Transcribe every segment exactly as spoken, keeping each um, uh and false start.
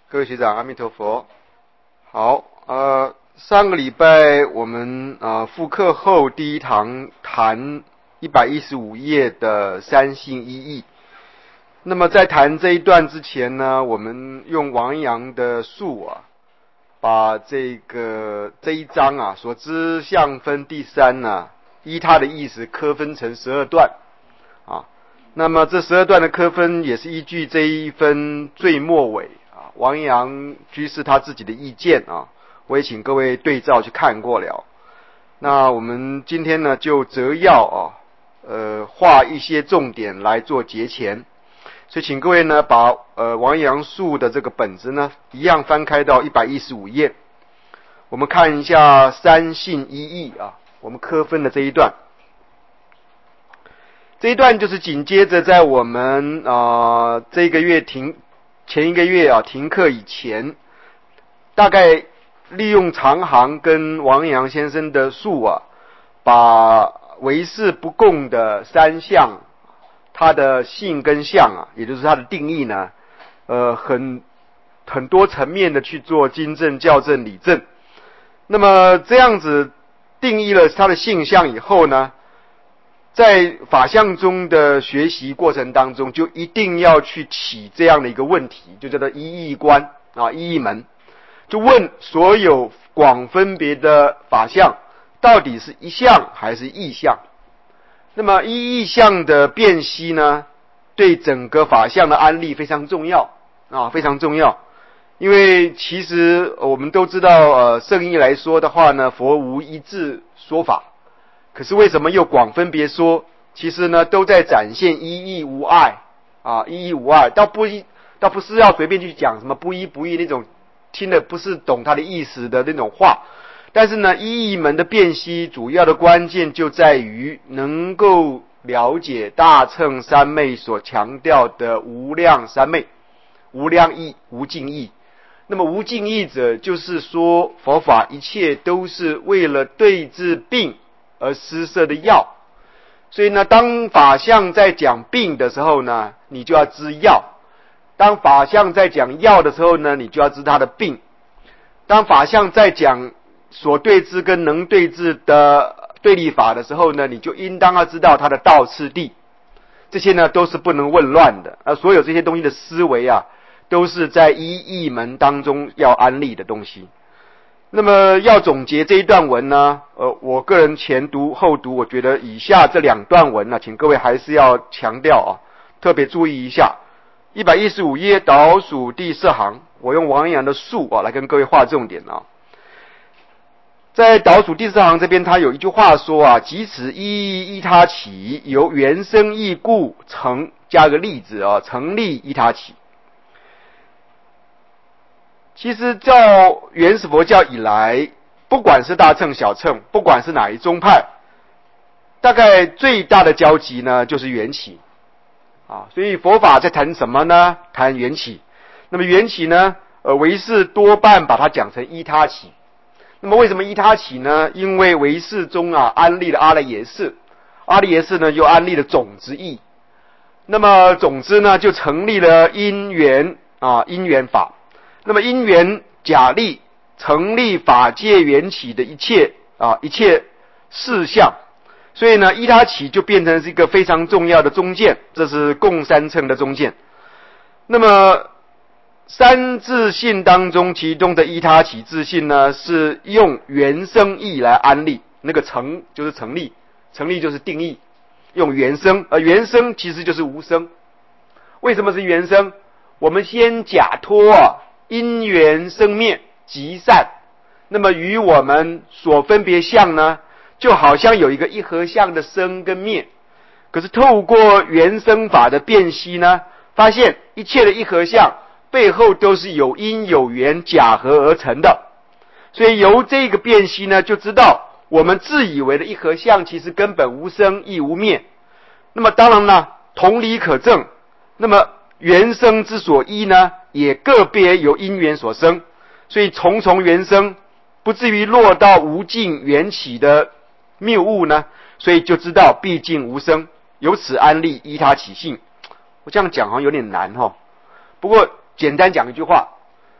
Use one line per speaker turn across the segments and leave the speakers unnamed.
各位学长，阿弥陀佛。好，呃，上个礼拜我们呃复课后第一堂谈一百一十五页的三性一义。那么在谈这一段之前呢，我们用王阳的述啊，把这个这一章啊所知相分第三呢、啊，依它的意思科分成十二段啊。那么这十二段的科分也是依据这一分最末尾啊，王阳居士他自己的意见啊，我也请各位对照去看过了。那我们今天呢就择要啊，呃，画一些重点来做节前，所以请各位呢把呃王阳述的这个本子呢一样翻开到一百一十五页，我们看一下三性一义啊，我们科分的这一段。这一段就是紧接着在我们啊、呃、这个月停前一个月啊停课以前，大概利用长行跟王阳先生的述啊，把唯识不共的三项，它的性跟相啊，也就是它的定义呢，呃，很很多层面的去做经证、校正、理证。那么这样子定义了它的性相以后呢，在法相中的学习过程当中，就一定要去起这样的一个问题，就叫做一义观啊，一义门，就问所有广分别的法相，到底是一相还是异相？那么一义相的辨析呢，对整个法相的安立非常重要啊，非常重要。因为其实我们都知道，呃，圣义来说的话呢，佛无一致说法。可是为什么又广分别说？其实呢，都在展现一义无碍啊，一义无碍，倒不一，倒不是要随便去讲什么不一不义那种听的不是懂他的意思的那种话。但是呢，一义门的辨析主要的关键就在于能够了解大乘三昧所强调的无量三昧，无量义、无尽义。那么无尽义者，就是说佛法一切都是为了对治病而施设的药，所以呢，当法相在讲病的时候呢，你就要知药；当法相在讲药的时候呢，你就要知它的病；当法相在讲所对治跟能对治的对立法的时候呢，你就应当要知道它的道次第。这些呢都是不能混乱的，而所有这些东西的思维啊，都是在一义门当中要安立的东西。那么要总结这一段文呢，呃，我个人前读后读，我觉得以下这两段文呢，请各位还是要强调啊，特别注意一下。一百一十五页倒数第四行，我用王阳的述啊来跟各位画重点啊。在倒数第四行这边，他有一句话说啊，即此一义依他起，由原生义故成，加个例子啊，成立依他起。其实照原始佛教以来，不管是大乘小乘，不管是哪一宗派，大概最大的交集呢就是缘起啊。所以佛法在谈什么呢？谈缘起。那么缘起呢，呃，唯识多半把它讲成依他起。那么为什么依他起呢？因为唯识中啊安立了阿赖耶识，阿赖耶识呢又安立了种子义。那么总之呢就成立了因缘啊因缘法。那么因缘假立成立法界缘起的一切啊一切事项，所以呢依他起就变成是一个非常重要的中见，这是共三乘的中见。那么三自性当中，其中的依他起自性呢，是用原生义来安立，那个成就是成立，成立就是定义，用原生，而原生其实就是无生。为什么是原生？我们先假托啊因缘生灭即散，那么与我们所分别相呢，就好像有一个一合相的生跟灭。可是透过原生法的辨析呢，发现一切的一合相背后都是有因有缘假合而成的。所以由这个辨析呢，就知道我们自以为的一合相其实根本无生亦无灭。那么当然了，同理可证，那么原生之所依呢，也个别由因缘所生，所以重重缘生不至于落到无尽缘起的谬误呢，所以就知道毕竟无生，由此安立依他起性。我这样讲好像有点难齁，不过简单讲一句话，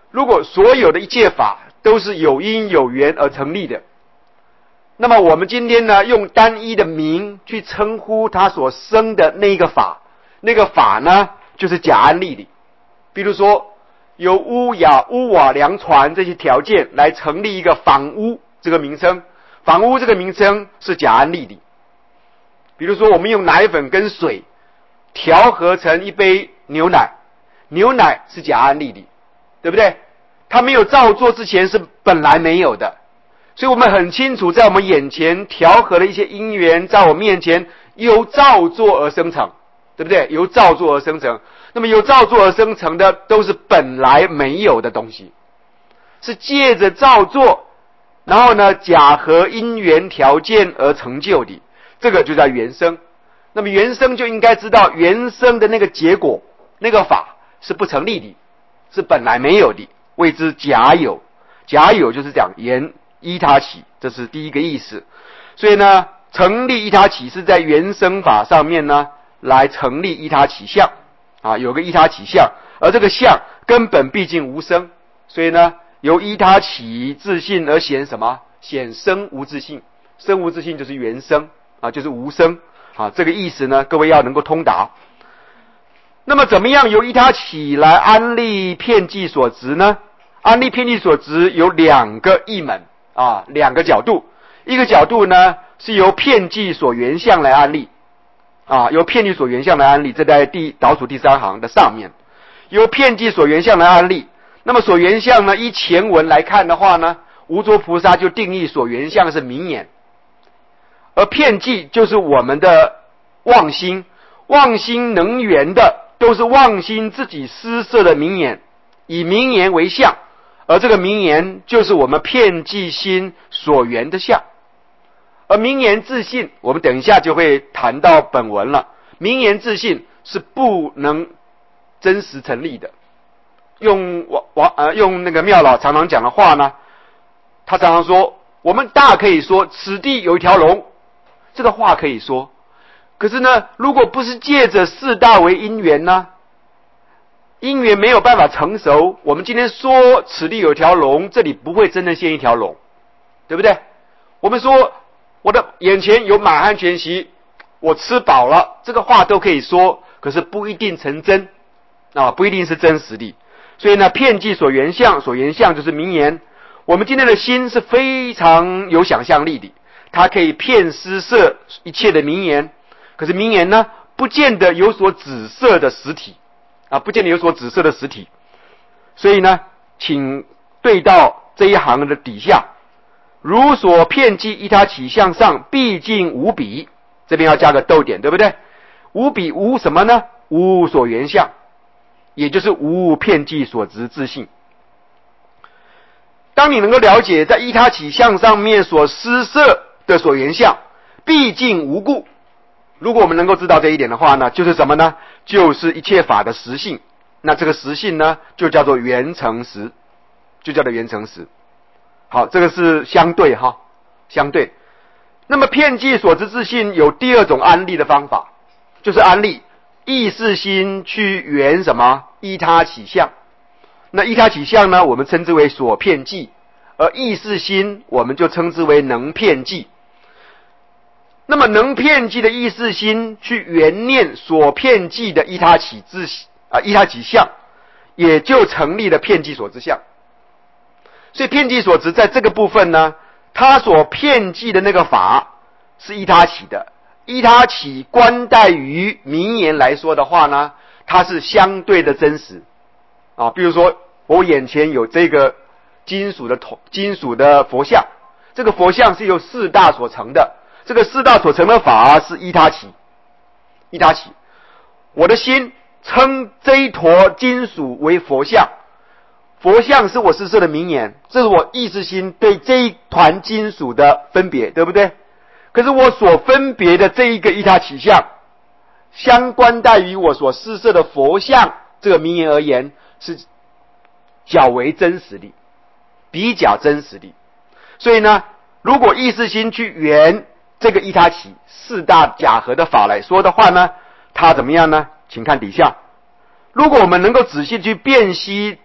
如果所有的一切法都是有因有缘而成立的，那么我们今天呢，用单一的名去称呼它所生的那一个法，那个法呢，就是假安立理。比如说，有屋瓦、屋瓦梁船这些条件来成立一个房屋这个名称，房屋这个名称是假安立理。比如说，我们用奶粉跟水调和成一杯牛奶，牛奶是假安立理，对不对？它没有造作之前是本来没有的。所以我们很清楚，在我们眼前调和的一些因缘，在我面前由造作而生成，对不对？由造作而生成。那么由造作而生成的，都是本来没有的东西，是借着造作，然后呢，假合因缘条件而成就的，这个就叫原生。那么原生就应该知道，原生的那个结果，那个法是不成立的，是本来没有的，谓之假有。假有就是讲言依他起，这是第一个意思。所以呢，成立依他起是在原生法上面呢，来成立依他起相啊，有个依他起相，而这个相根本毕竟无生，所以呢，由依他起自性而显什么？显生无自性，生无自性就是原生啊，就是无生啊，这个意思呢，各位要能够通达。那么怎么样由依他起来安立遍计所执呢？安立遍计所执有两个义门啊，两个角度。一个角度呢，是由遍计所缘相来安立啊，由遍计所缘相来安立，这在第倒数第三行的上面，由遍计所缘相来安立。那么所缘相呢，依前文来看的话呢，无着菩萨就定义所缘相是名言，而遍计就是我们的妄心，妄心能缘的都是妄心自己施设的名言，以名言为相，而这个名言就是我们遍计心所缘的相。而名言自性，我们等一下就会谈到本文了。名言自性是不能真实成立的。用王王呃用那个妙老常常讲的话呢，他常常说，我们大可以说此地有一条龙，这个话可以说。可是呢，如果不是借着四大为因缘呢，因缘没有办法成熟，我们今天说此地有条龙，这里不会真的现一条龙，对不对？我们说我的眼前有满汉全席，我吃饱了，这个话都可以说，可是不一定成真啊，不一定是真实的。所以呢，遍计所缘相，所缘相就是名言。我们今天的心是非常有想象力的，它可以遍施设一切的名言，可是名言呢，不见得有所指涉的实体啊，不见得有所指涉的实体。所以呢，请对到这一行的底下，如所遍计依他起向上，毕竟无比，这边要加个逗点，对不对？无比无什么呢？无所缘相，也就是无遍计所执自性。当你能够了解在依他起向上面所施设的所缘相毕竟无故，如果我们能够知道这一点的话呢，就是什么呢？就是一切法的实性。那这个实性呢，就叫做缘成实，就叫做缘成实。好，这个是相对哈，相对。那么遍计所知自性有第二种安立的方法，就是安立意识心去缘什么？依他起相。那依他起相呢，我们称之为所遍计，而意识心我们就称之为能遍计。那么能遍计的意识心去缘念所遍计的依他起自啊依他起相，也就成立了遍计所知相。所以遍计所知在这个部分呢，他所遍计的那个法是依他起的，依他起观待于名言来说的话呢，它是相对的真实啊。比如说我眼前有这个金属的铜金属的佛像，这个佛像是由四大所成的，这个四大所成的法是依他起，依他起。我的心称这一坨金属为佛像，佛像是我施设的名言，这是我意识心对这一团金属的分别，对不对？可是我所分别的这一个依他起相，相关待于我所施设的佛像这个名言而言，是较为真实的，比较真实的。所以呢，如果意识心去缘这个依他起四大假合的法来说的话呢，它怎么样呢？请看底下，如果我们能够仔细去辨析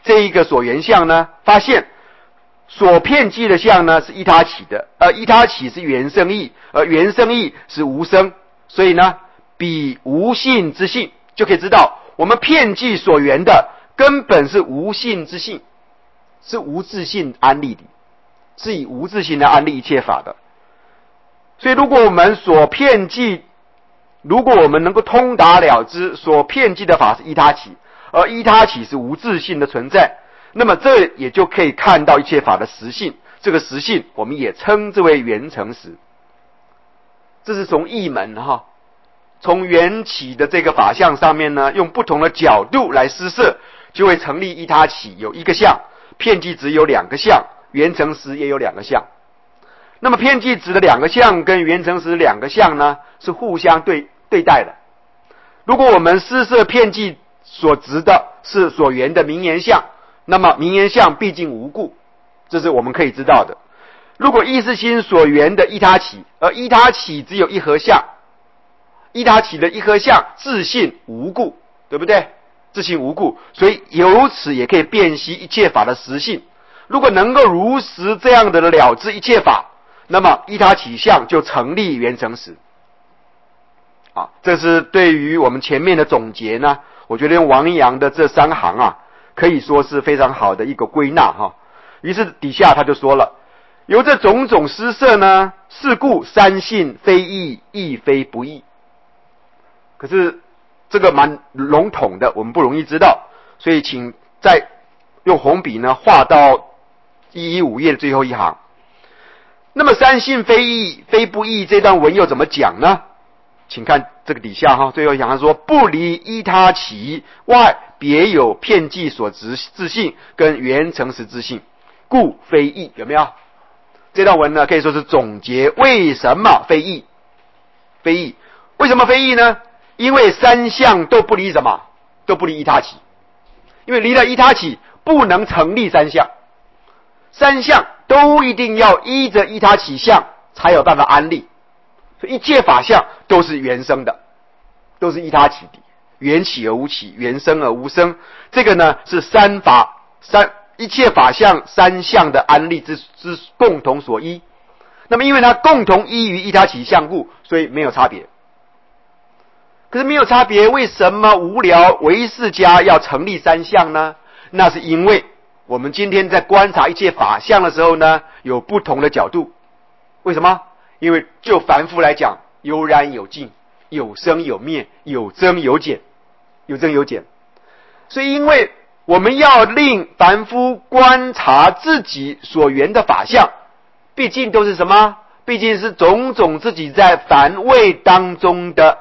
这一个所缘相呢，发现所遍计的相呢是依他起的，而依他起是原生义，而原生义是无生，所以呢，比无性之性，就可以知道我们遍计所缘的根本是无性之性，是无自性安立的，是以无自性来安立一切法的。所以如果我们所遍计，如果我们能够通达了知所遍计的法是依他起，而依他起是无自性的存在，那么这也就可以看到一切法的实性，这个实性我们也称之为缘成实。这是从义门哈，从缘起的这个法相上面呢，用不同的角度来施设，就会成立依他起有一个相，遍计值有两个相，缘成实也有两个相。那么遍计值的两个相跟缘成实两个相呢，是互相对对待的。如果我们施设遍计所值的是所缘的名言相，那么名言相毕竟无故，这是我们可以知道的。如果意识心所缘的依他起，而依他起只有一合相，依他起的一合相自性无故，对不对？自性无故，所以由此也可以辨析一切法的实性。如果能够如实这样的了知一切法，那么依他起相就成立缘成实。啊，这是对于我们前面的总结呢，我觉得用王阳的这三行啊，可以说是非常好的一个归纳哈。于是底下他就说了，由这种种施设呢，是故三性非义，义非不义。可是这个蛮笼统的，我们不容易知道，所以请再用红笔呢画到一一五页的最后一行。那么三性非义非不义这段文又怎么讲呢？请看这个底下哈，最后一行他说，不离依他起外，别有遍计所执自性跟缘成实之性，故非义。有没有？这段文呢可以说是总结为什么非义。非义为什么非义呢？因为三相都不离什么？都不离依他起。因为离了依他起不能成立三相，三相都一定要依着依他起相才有办法安立。所以一切法相都是原生的，都是依他起的，缘起而无起，缘生而无生。这个呢是三法三一切法相三相的安立之之共同所依。那么因为它共同依于依他起相故，所以没有差别。可是没有差别，为什么无聊唯识家要成立三相呢？那是因为我们今天在观察一切法相的时候呢，有不同的角度。为什么？因为就凡夫来讲，有染有净，有生有灭，有增有减，有增有减。所以因为我们要令凡夫观察自己所缘的法相，毕竟都是什么？毕竟是种种自己在凡位当中的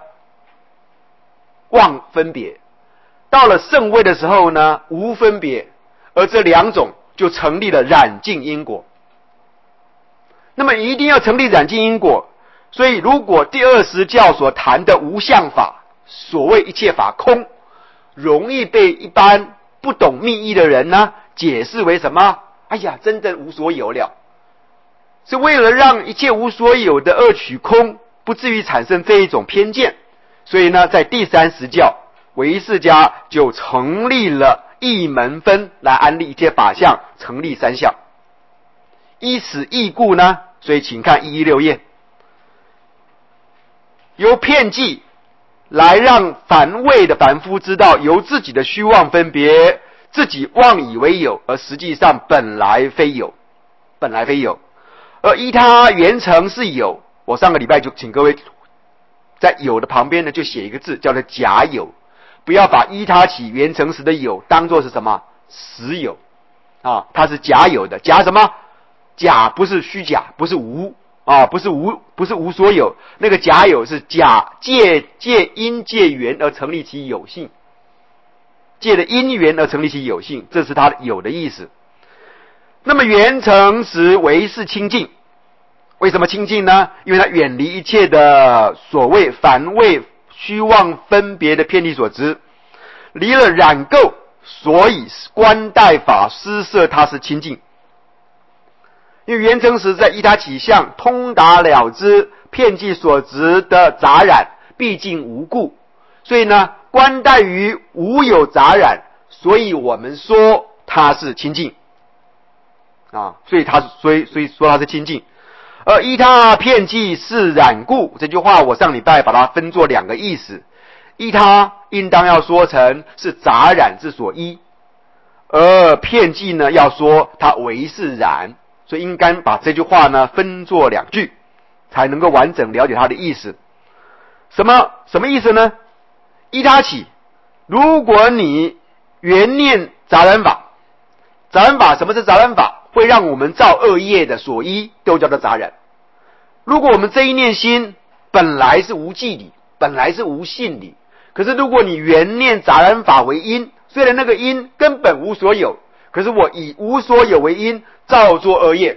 妄分别。到了圣位的时候呢，无分别，而这两种就成立了染净因果。那么一定要成立染净因果，所以如果第二十教所谈的无相法，所谓一切法空，容易被一般不懂密意的人呢解释为什么？哎呀，真正无所有了，是为了让一切无所有的二取空不至于产生这一种偏见。所以呢，在第三十教唯识家就成立了一门分来安立一切法相，成立三相。依此义故呢，所以请看一一六页，由遍计来让凡位的凡夫知道，由自己的虚妄分别，自己妄以为有，而实际上本来非有，本来非有。而依他缘成是有，我上个礼拜就请各位在有的旁边呢就写一个字，叫做假有，不要把依他起缘成时的有当作是什么实有啊，它是假有的。假什么？假不是虚假，不是无啊，不是无，不是无所有。那个假有是假借借因借缘而成立其有性，借的因缘而成立其有性，这是它有的意思。那么缘成时为是清净，为什么清净呢？因为它远离一切的所谓凡位虚妄分别的偏离所知，离了染垢，所以观待法施设它是清净。因为缘成时在依他起相通达了知遍计所执的杂染毕竟无故，所以呢观待于无有杂染，所以我们说他是清净啊，所以他所以所以说他是清净。而依他遍计是染故，这句话我上礼拜把它分作两个意思，依他应当要说成是杂染之所依，而遍计呢要说它为是染，所以应该把这句话呢分作两句，才能够完整了解它的意思。什么什么意思呢？依他起，如果你原念杂染法，杂染法什么是杂染法？会让我们造恶业的所依都叫做杂染。如果我们这一念心本来是无记理，本来是无信理，可是如果你原念杂染法为因，虽然那个因根本无所有，可是我以无所有为因造作恶业，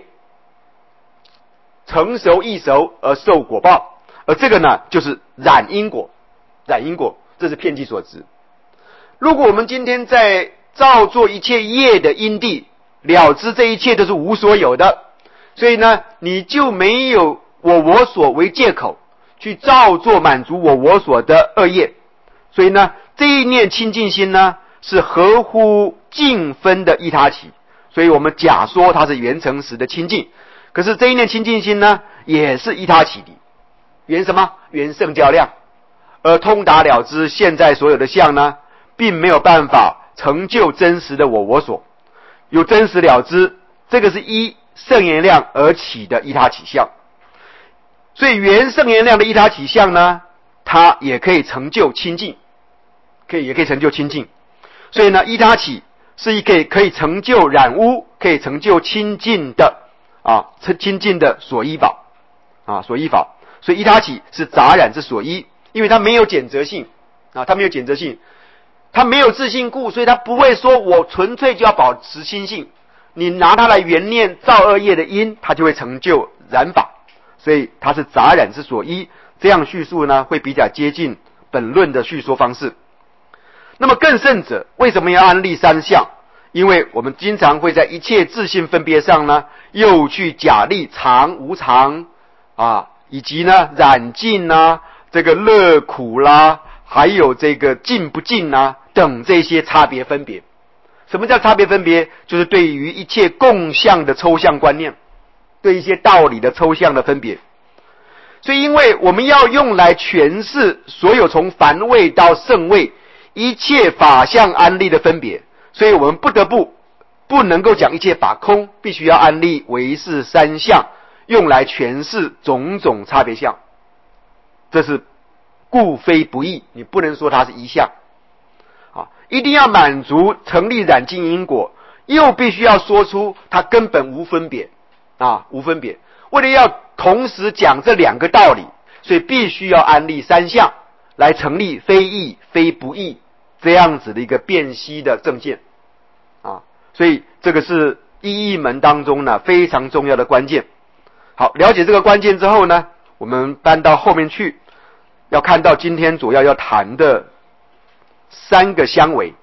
成熟易熟而受果报，而这个呢就是染因果，染因果，这是遍计所执。如果我们今天在造作一切业的因地，了知这一切都是无所有的，所以呢你就没有我我所为借口去造作满足我我所的恶业，所以呢这一念清净心呢是合乎净分的依他起，所以我们假说它是缘成时的清净，可是这一念清净心呢也是依他起的，缘什么？缘圣教量，而通达了知现在所有的相呢并没有办法成就真实的我我所，有真实了知，这个是依圣言量而起的依他起相。所以缘圣言量的依他起相呢，它也可以成就清净，可以也可以成就清净。所以呢依他起是一个可以成就染污，可以成就清净的啊清净的所依法啊所依法。所以依他起是杂染之所依，因为它没有减则性啊，它没有减则性，它没有自性故，所以它不会说我纯粹就要保持心性，你拿它来缘念造恶业的因，它就会成就染法，所以它是杂染之所依。这样叙述呢会比较接近本论的叙说方式。那么更甚者，为什么要安立三相？因为我们经常会在一切自性分别上呢又去假立常无常啊，以及呢染净啊，这个乐苦啦，还有这个净不净啊等这些差别分别。什么叫差别分别？就是对于一切共相的抽象观念，对一些道理的抽象的分别。所以因为我们要用来诠释所有从凡位到圣位一切法相安立的分别，所以我们不得不不能够讲一切法空，必须要安立唯是三相，用来诠释种种差别相。这是故非不异，你不能说它是一相啊，一定要满足成立染净因果，又必须要说出它根本无分别啊，无分别。为了要同时讲这两个道理，所以必须要安立三相来成立非异非不异这样子的一个辨析的正见啊，所以这个是依义门当中呢非常重要的关键。好，了解这个关键之后呢，我们搬到后面去，要看到今天主要要谈的三个相违。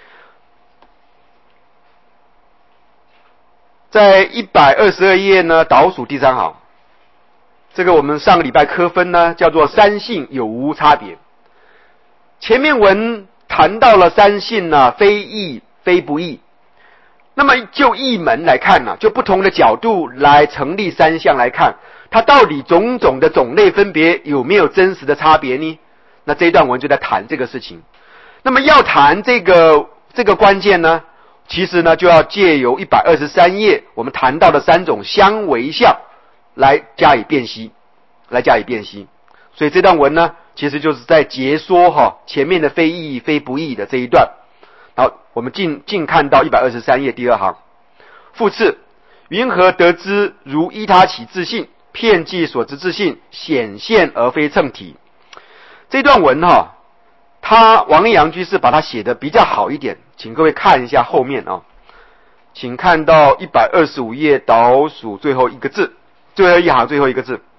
在一百二十二页呢，倒数第三行，这个我们上个礼拜科分呢叫做三性有无差别。前面文谈到了三性呢非异非不异，那么就义门来看呢，就不同的角度来成立三相来看，它到底种种的种类分别有没有真实的差别呢？那这一段文就在谈这个事情。那么要谈这个这个关键呢，其实呢就要借由一百二十三页我们谈到的三种相违相来加以辨析，来加以辨析。所以这段文呢其实就是在解说哈前面的非异非不异的这一段。好，我们进进看到一百二十三页第二行，复次，云何得知如依他起自性，遍计所知自性显现而非称体？这段文哈，他王一阳居士把它写得比较好一点，请各位看一下后面啊，请看到一百二十五页倒数最后一个字，最后一行最后一个字。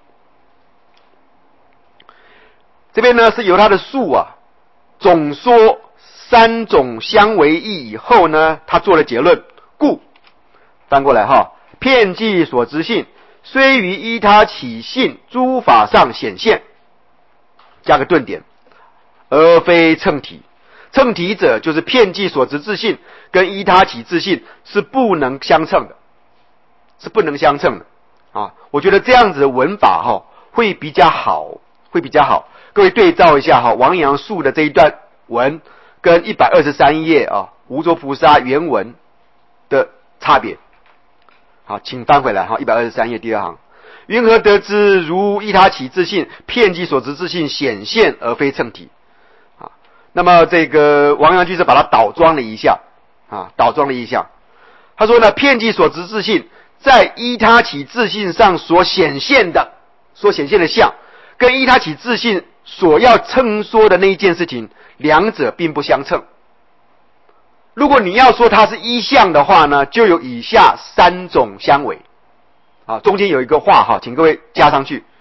这边呢是由他的述啊总说三种相违异以后呢，他做了结论。故翻过来哈，遍计所知性虽于依他起性诸法上显现，加个顿点，而非称体。 称体者就是遍计所执自性跟依他起自性是不能相称的，是不能相称的啊！我觉得这样子的文法哈、哦、会比较好，会比较好。各位对照一下哈、哦，王阳树的这一段文跟一百二十三页啊无着菩萨原文的差别。好，请翻回来哈，一百二十三页第二行。云何得知如依他起自性，遍计所执自性显现而非称体？啊，那么这个王阳居士把它倒装了一下啊，倒装了一下。他说呢，遍计所执自性在依他起自性上所显现的，所显现的相，跟依他起自性所要称说的那一件事情，两者并不相称。如果你要说它是一相的话呢，就有以下三种相违。啊，中间有一个话哈，请各位加上去。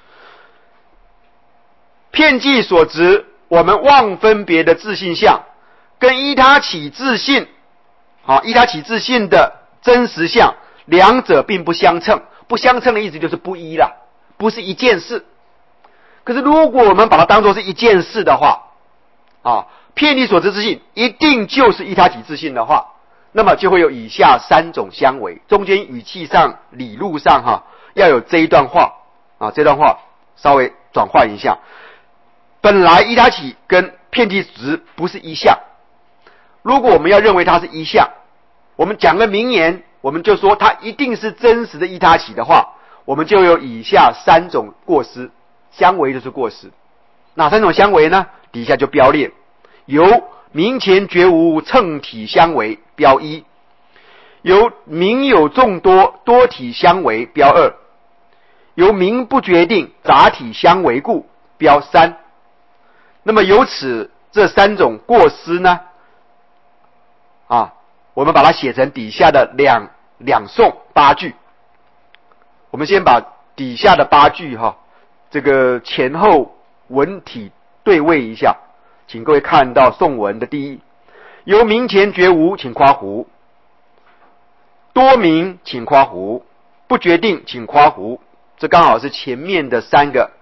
遍计所执，我们妄分别的自性相，跟依他起自性，啊，依他起自性的真实相，两者并不相称。不相称的意思就是不一啦，不是一件事。可是如果我们把它当作是一件事的话，啊，遍计所执自性一定就是依他起自性的话，那么就会有以下三种相违，中间语气上、理路上哈，要有这一段话啊，这段话稍微转换一下。本来依他起跟遍计执不是一项，如果我们要认为它是一项，我们讲个名言，我们就说它一定是真实的依他起的话，我们就有以下三种过失，相违就是过失。哪三种相违呢？底下就标列，由明前绝无称体相违，标一；由明有众多多体相违，标二；由明不决定杂体相违故，标三。那么由此这三种过失呢，啊，我们把它写成底下的两两颂八句。我们先把底下的八句哈，这个前后文体对位一下。请各位看到颂文的第一，由明前绝无，请夸胡；多明，请夸胡；不决定，请夸胡。这刚好是前面的三个，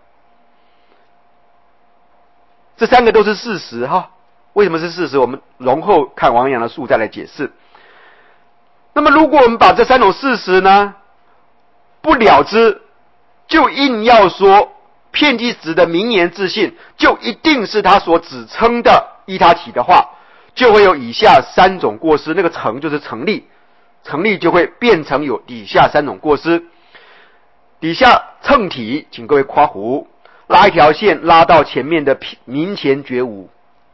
这三个都是事实哈。为什么是事实？我们容后看王阳的述再来解释。那么如果我们把这三种事实呢不了之，就硬要说遍计执的名言自性就一定是他所指称的依他起的话，就会有以下三种过失。那个成就是成立，成立就会变成有以下三种过失。底下称体，请各位夸胡，拉一条线拉到前面的明前绝无。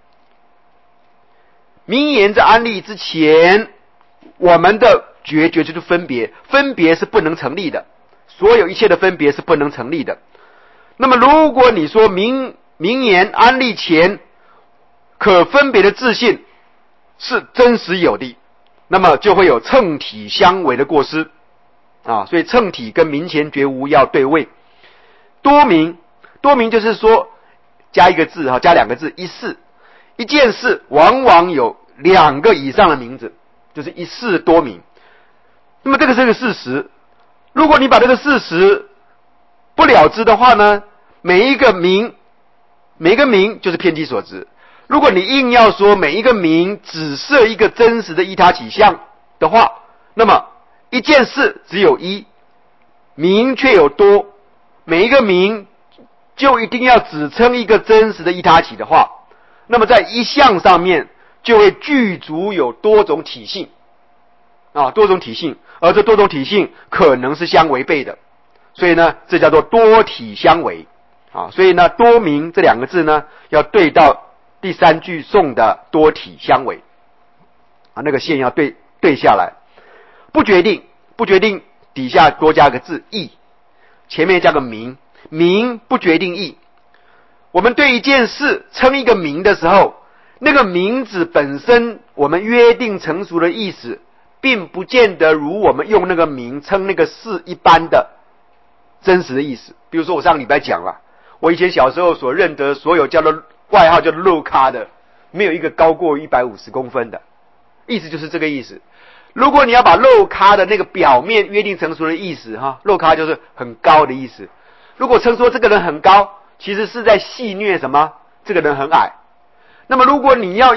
名言在安立之前，我们的觉觉就是分别，分别是不能成立的，所有一切的分别是不能成立的。那么如果你说名名言安立前可分别的自性是真实有的，那么就会有称体相违的过失啊，所以称体跟明前绝无要对位。多明，多明就是说加一个字哈，加两个字，一事，一件事往往有两个以上的名字，就是一事多明。那么这个是个事实，如果你把这个事实不了知的话呢，每一个名，每一个名就是遍计所执。如果你硬要说每一个名只设一个真实的依他起相的话，那么一件事只有一，名却有多，每一个名就一定要只称一个真实的依他起的话，那么在一相上面就会具足有多种体性啊，多种体性，而这多种体性可能是相违背的。所以呢，这叫做多体相违啊。所以呢，多明这两个字呢，要对到第三句颂的多体相违啊，那个线要对对下来。不决定，不决定底下多加个字义，前面加个名，名不决定义。我们对一件事称一个名的时候，那个名字本身我们约定成熟的意思，并不见得如我们用那个名称那个事一般的真实的意思。比如说我上个礼拜讲了，我以前小时候所认得所有叫做外号叫做肉咖的，没有一个高过一百五十公分的，意思就是这个意思。如果你要把肉咖的那个表面约定成熟的意思哈，肉咖就是很高的意思。如果称说这个人很高，其实是在戏谑什么？这个人很矮。那么如果你要依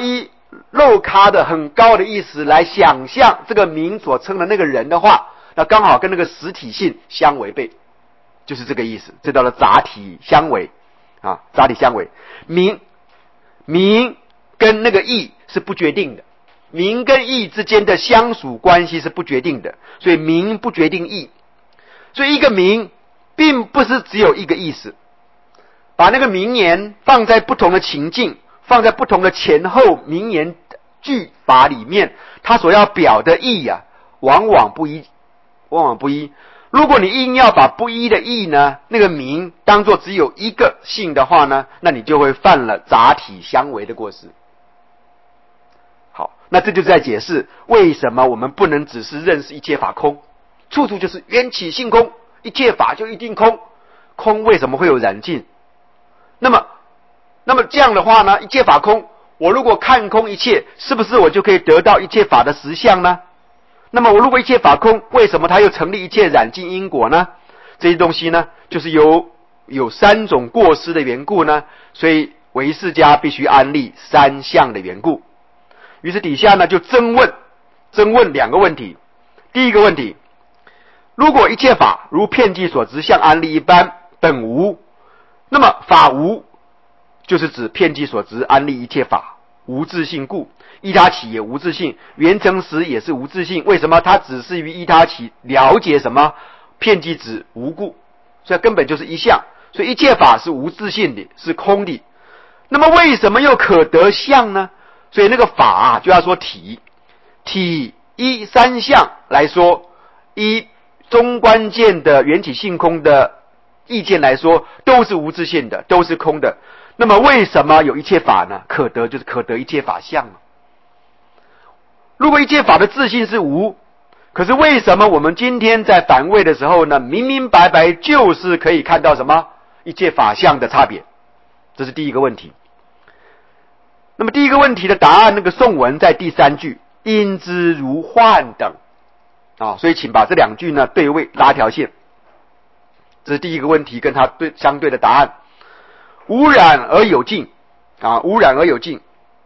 肉咖的很高的意思来想象这个名所称的那个人的话，那刚好跟那个实体性相违背，就是这个意思。这叫做杂体相违啊，杂体相违。名名跟那个义是不决定的，名跟义之间的相属关系是不决定的，所以名不决定义。所以一个名并不是只有一个意思，把那个名言放在不同的情境，放在不同的前后名言句法里面，它所要表的意啊，往往不一，往往不一。如果你硬要把不一的意呢，那个名当作只有一个性的话呢，那你就会犯了杂体相违的过失。好，那这就在解释为什么我们不能只是认识一切法空，处处就是缘起性空，一切法就一定空，空为什么会有染尽？那么，那么这样的话呢，一切法空，我如果看空一切，是不是我就可以得到一切法的实相呢？那么我如果一切法空，为什么它又成立一切染尽因果呢？这些东西呢，就是有有三种过失的缘故呢，所以唯识家必须安立三项的缘故。于是底下呢就争问，争问两个问题。第一个问题，如果一切法如遍计所执相安立一般本无，那么法无就是指遍计所执安立一切法无自性故，依他起也无自性，缘成实也是无自性。为什么？它只是于依他起了解什么？遍计指无故，所以根本就是一相，所以一切法是无自性的，是空的。那么为什么又可得相呢？所以那个法啊，就要说体，体依三相来说，依中观见的缘起性空的意见来说，都是无自性的，都是空的。那么为什么有一切法呢？可得就是可得一切法相。如果一切法的自性是无，可是为什么我们今天在反位的时候呢，明明白白就是可以看到什么一切法相的差别？这是第一个问题。那么第一个问题的答案，那个颂文在第三句，因之如幻等啊，所以请把这两句呢对位拉条线。这是第一个问题跟它对相对的答案。无染而有净啊，无染而有净。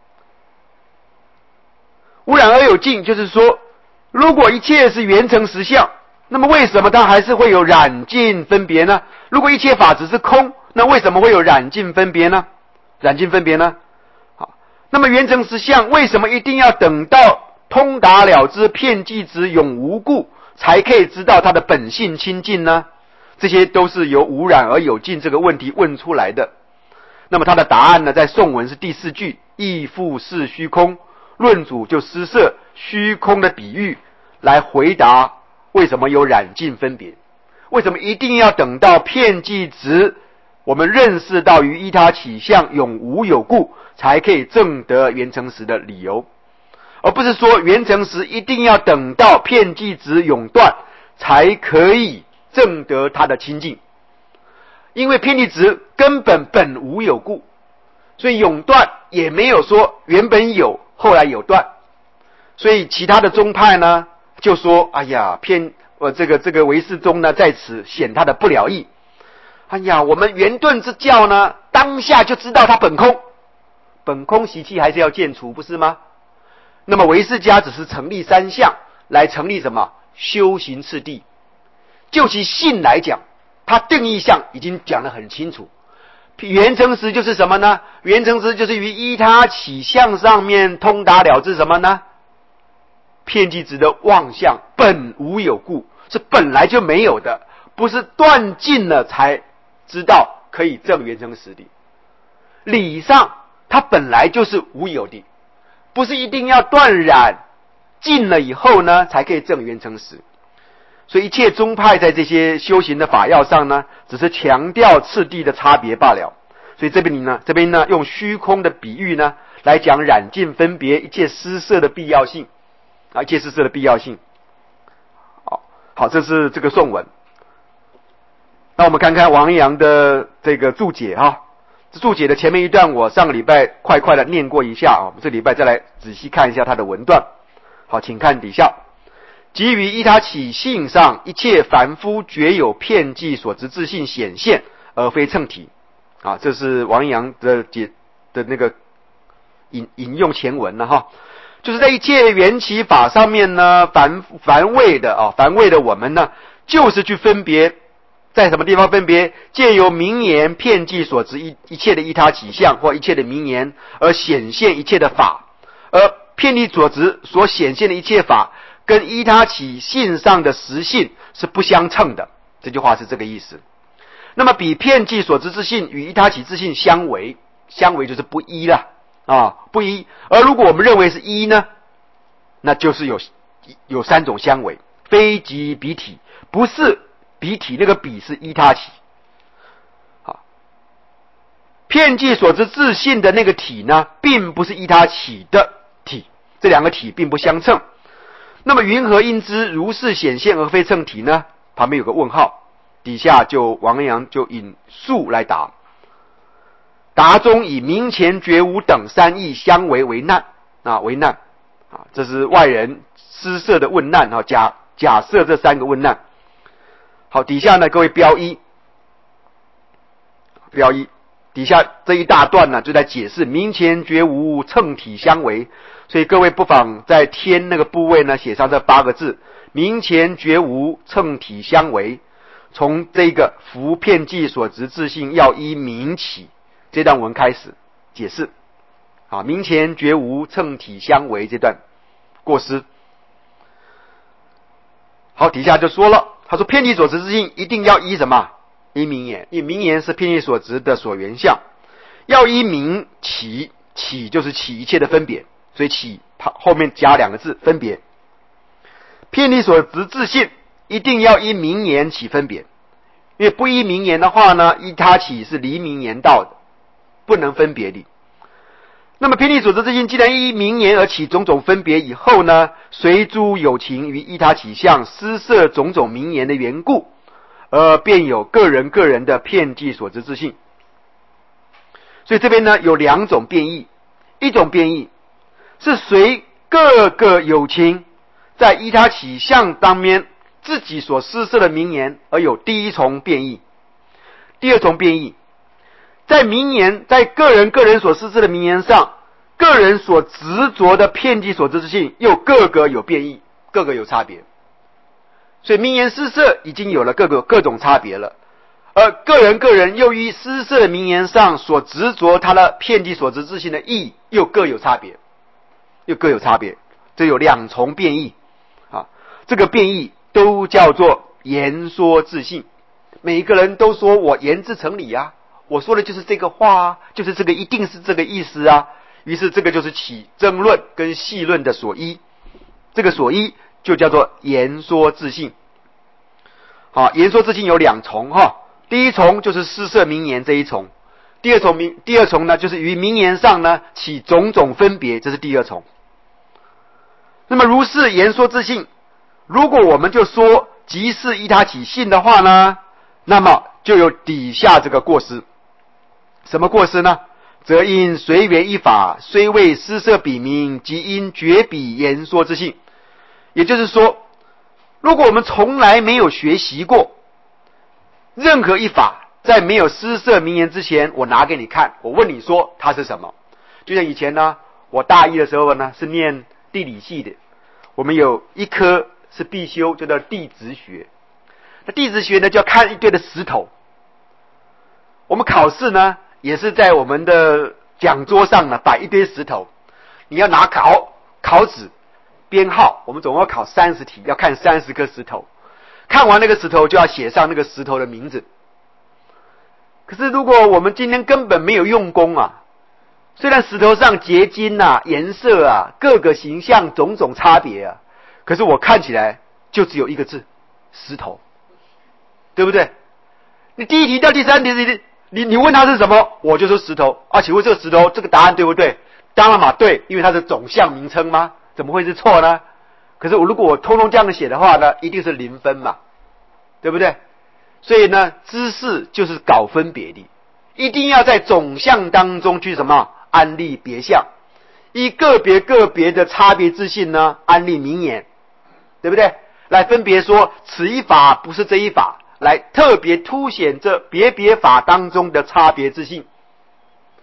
无染而有净就是说，如果一切是缘成实相，那么为什么它还是会有染尽分别呢？如果一切法只是空，那为什么会有染尽分别呢？染尽分别呢？好，那么缘成实相为什么一定要等到通达了知遍计执永无故，才可以知道它的本性清净呢？这些都是由无染而有净这个问题问出来的。那么它的答案呢，在颂文是第四句，亦复是虚空。论主就施设虚空的比喻来回答为什么有染尽分别，为什么一定要等到遍计执我们认识到于依他起相永无有故，才可以证得缘成实的理由，而不是说缘成实一定要等到遍计执永断才可以证得它的清净。因为遍计执根本本无有故，所以永断也没有说原本有后来有断。所以其他的宗派呢就说，哎呀，偏呃这个这个唯识宗呢在此显他的不了义。哎呀，我们圆顿之教呢当下就知道它本空，本空习气还是要见除，不是吗？那么唯识家只是成立三项来成立什么修行次第。就其性来讲，它定义项已经讲得很清楚。缘成实就是什么呢？缘成实就是于依他起相上面通达了知什么呢？遍计执的妄相本无有故，是本来就没有的，不是断尽了才知道可以证缘成实的。理上它本来就是无有的，不是一定要断染尽了以后呢才可以证缘成实。所以一切宗派在这些修行的法要上呢，只是强调次第的差别罢了。所以这边呢，这边呢用虚空的比喻呢来讲染尽分别一切施设的必要性啊，一切施设的必要性。好，好，这是这个颂文。那我们看看王阳的这个注解哈，这注解的前面一段我上个礼拜快快的念过一下啊，我们这礼拜再来仔细看一下他的文段。好，请看底下。基于依他起性上，一切凡夫觉有遍计所执自性显现，而非称体。啊，这是王阳的解的那个引引用前文了哈，就是在一切缘起法上面呢，凡凡谓的啊，凡谓的我们呢，就是去分别，在什么地方分别？借由名言遍计所执一一切的依他起相或一切的名言而显现一切的法，而遍计所执所显现的一切法，跟依他起性上的实性是不相称的。这句话是这个意思。那么比遍计所执之性与依他起之性相违，相违就是不一了啊，不一。而如果我们认为是一呢，那就是有有三种相违，非即彼体，不是彼体，那个彼是依他起。好，遍计所知自性的那个体呢，并不是依他起的体，这两个体并不相称。那么云何应知如是显现而非称体呢？旁边有个问号，底下就王阳就引述来答。答中以明前觉无等三义相为为难啊，为难啊，这是外人施设的问难啊，假假设这三个问难。好，底下呢，各位标一，标一，底下这一大段呢，就在解释明前觉无称体相为，所以各位不妨在添那个部位呢，写上这八个字：明前觉无称体相为。从这个伏遍计所执自性要依明起这段文开始解释。好，明前觉无称体相为这段过失。好，底下就说了，他说遍计所执之性一定要依什么？依名言，因为名言是遍计所执的所缘相，要依明起，起就是起一切的分别，所以起后面加两个字分别。遍计所执自性一定要依名言起分别，因为不依名言的话呢，依他起是离名言道的，不能分别的。那么遍计所执之性既然依名言而起种种分别以后呢，随诸有情于依他起相施设种种名言的缘故，而便有个人个人的遍计所执之性。所以这边呢有两种变异，一种变异是随各个有情在依他起相当面自己所施设的名言而有第一重变异。第二重变异，在名言在个人个人所施设的名言上，个人所执着的遍计所执之性又各个有变异，各个有差别。所以名言施设已经有了各个各种差别了，而个人个人又于施设的名言上所执着他的遍计所执之性的义又各有差别，又各有差别，这有两重变异啊。这个变异都叫做言说自性，每一个人都说我言之成理啊，我说的就是这个话啊，就是这个一定是这个意思啊，于是这个就是起争论跟细论的所依，这个所依就叫做言说自性。好，言说自性有两重哈，第一重就是施设名言这一重，第二重名第二重呢就是于名言上呢起种种分别，这是第二重。那么如是言说自性，如果我们就说即是依他起性的话呢，那么就有底下这个过失。什么过失呢？则因随缘一法虽未施设彼名，即因觉彼言说之性。也就是说，如果我们从来没有学习过任何一法，在没有施设名言之前，我拿给你看，我问你说它是什么。就像以前呢，我大一的时候呢是念地理系的，我们有一科是必修，就叫地质学。那地质学呢就要看一堆的石头，我们考试呢也是在我们的讲桌上呢摆一堆石头，你要拿考考纸编号，我们总共要考三十题，要看三十颗石头，看完那个石头就要写上那个石头的名字。可是如果我们今天根本没有用功啊，虽然石头上结晶啊、颜色啊、各个形象种种差别啊，可是我看起来就只有一个字：石头，对不对？你第一题到第三题，你你你问他是什么，我就说石头啊。请问这个石头这个答案对不对？当然嘛，对，因为它是总项名称吗？怎么会是错呢？可是我如果我通通这样写的话呢，一定是零分嘛，对不对？所以呢，知识就是搞分别的，一定要在总项当中去什么安立别项，依个别个别的差别之性呢安立名言，对不对？来分别说此一法不是这一法，来特别凸显这别别法当中的差别之性。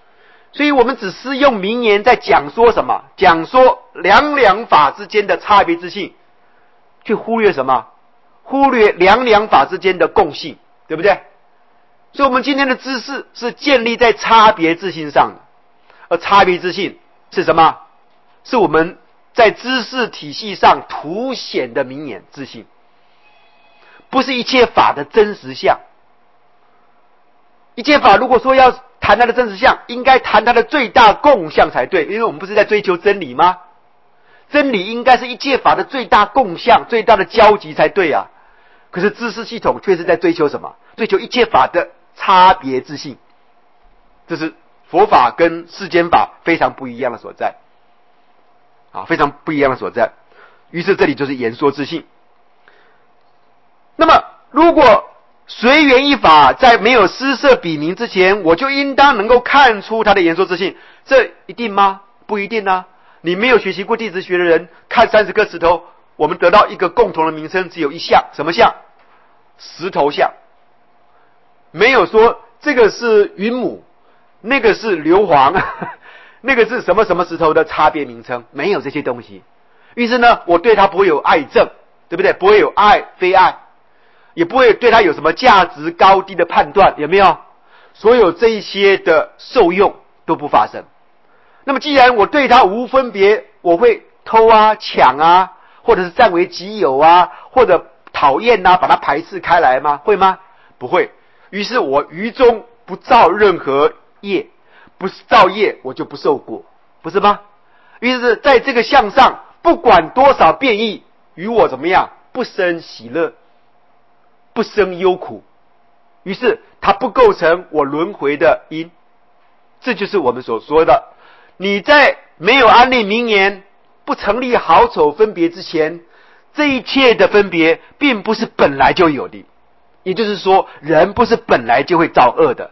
所以我们只是用名言在讲说什么？讲说两两法之间的差别之性，去忽略什么？忽略两两法之间的共性，对不对？所以我们今天的知识是建立在差别之性上的，而差别之性是什么？是我们在知识体系上凸显的名言之性，不是一切法的真实相。一切法如果说要谈它的真实相，应该谈它的最大共相才对，因为我们不是在追求真理吗？真理应该是一切法的最大共相、最大的交集才对啊。可是知识系统却是在追求什么？追求一切法的差别之性，这是佛法跟世间法非常不一样的所在啊，非常不一样的所在。于是这里就是言说之性。那么如果随缘一法在没有施设比名之前，我就应当能够看出它的言说之性，这一定吗？不一定啊。你没有学习过地质学的人，看三十颗石头，我们得到一个共同的名称，只有一项，什么项？石头像。没有说这个是云母，那个是硫磺，那个是什么什么石头的差别名称，没有这些东西。于是呢，我对它不会有爱憎，对不对？不会有爱非爱，也不会对它有什么价值高低的判断，有没有？所有这一些的受用都不发生。那么既然我对它无分别，我会偷啊、抢啊，或者是占为己有啊，或者讨厌啊，把它排斥开来吗？会吗？不会。于是我于中不造任何业，不造业我就不受果，不是吗？于是在这个相上，不管多少变异，与我怎么样，不生喜乐，不生忧苦，于是它不构成我轮回的因。这就是我们所说的，你在没有安立名言，不成立好丑分别之前，这一切的分别并不是本来就有的。也就是说，人不是本来就会造恶的，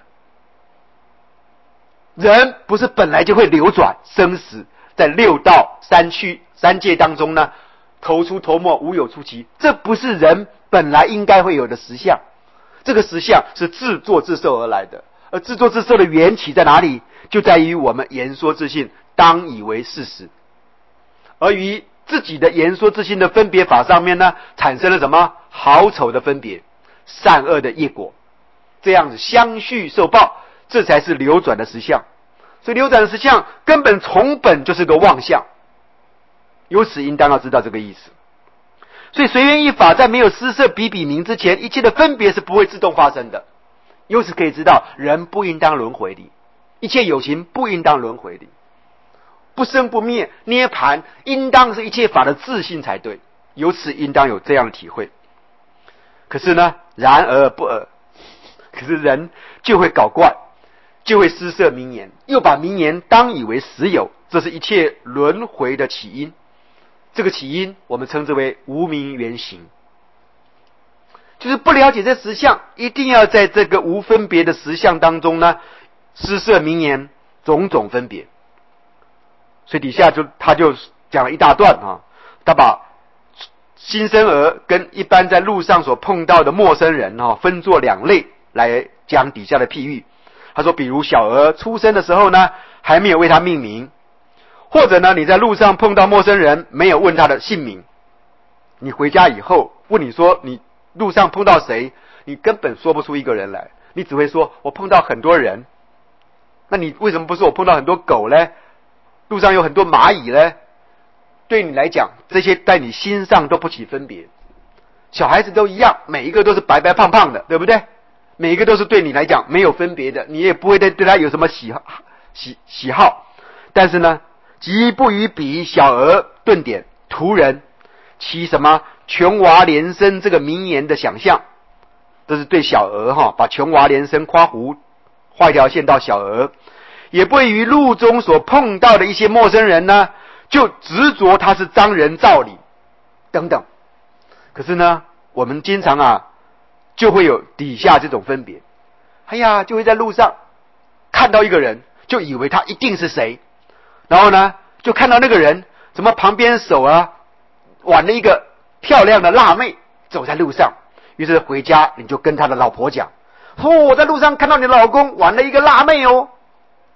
人不是本来就会流转生死，在六道三趣三界当中呢，头出头没，无有出期，这不是人本来应该会有的实相。这个实相是自作自受而来的，而自作自受的缘起在哪里？就在于我们言说自信当以为事实，而于自己的言说自信的分别法上面呢，产生了什么好丑的分别，善恶的业果，这样子相续受报，这才是流转的实相。所以流转的实相根本从本就是个妄相，由此应当要知道这个意思。所以随缘一法在没有施设比比名之前，一切的分别是不会自动发生的。由此可以知道，人不应当轮回的，一切有情不应当轮回的，不生不灭涅槃应当是一切法的自性才对。由此应当有这样的体会。可是呢，然而不尔，可是人就会搞怪，就会施设名言，又把名言当以为实有，这是一切轮回的起因。这个起因我们称之为无明原形，就是不了解这实相，一定要在这个无分别的实相当中呢，施设名言，种种分别。所以底下就他就讲了一大段啊，他把新生儿跟一般在路上所碰到的陌生人啊，分作两类来讲底下的譬喻。他说，比如小儿出生的时候呢，还没有为他命名，或者呢，你在路上碰到陌生人，没有问他的姓名，你回家以后问你说你路上碰到谁，你根本说不出一个人来，你只会说我碰到很多人。那你为什么不说我碰到很多狗呢？路上有很多蚂蚁呢？对你来讲，这些在你心上都不起分别。小孩子都一样，每一个都是白白胖胖的，对不对？每一个都是对你来讲没有分别的，你也不会对对他有什么喜好喜喜好。但是呢，即不于彼小儿顿点途人其什么琼娃连生这个名言的想象，这是对小儿哈，把琼娃连生夸弧画一条线到小儿，也不会于路中所碰到的一些陌生人呢，就执着他是彰人造理等等。可是呢，我们经常啊，就会有底下这种分别。哎呀，就会在路上看到一个人，就以为他一定是谁，然后呢，就看到那个人怎么旁边手啊挽了一个漂亮的辣妹走在路上，于是回家你就跟他的老婆讲，哦，我在路上看到你老公挽了一个辣妹哦。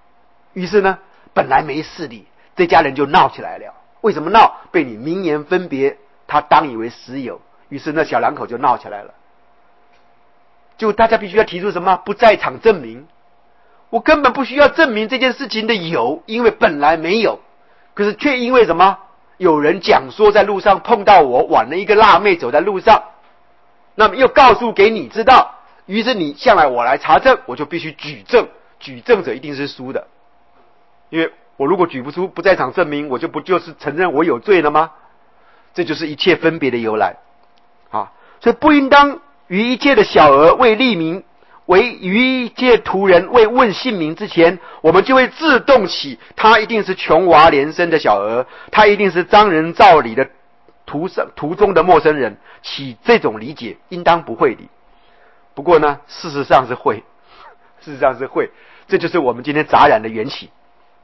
于是呢，本来没事理，这家人就闹起来了。为什么闹？被你明言分别，他当以为实有，于是那小两口就闹起来了。就大家必须要提出什么不在场证明，我根本不需要证明这件事情的有，因为本来没有，可是却因为什么？有人讲说在路上碰到我挽了一个辣妹走在路上，那么又告诉给你知道，于是你向来我来查证，我就必须举证，举证者一定是输的，因为我如果举不出不在场证明，我就不就是承认我有罪了吗？这就是一切分别的由来啊！所以不应当于一切的小儿未立名，为于一切途人未问姓名之前，我们就会自动起他一定是穷娃连生的小儿，他一定是彰人造理的途上途中的陌生人，起这种理解应当不会理。不过呢，事实上是会，事实上是会，这就是我们今天杂染的缘起。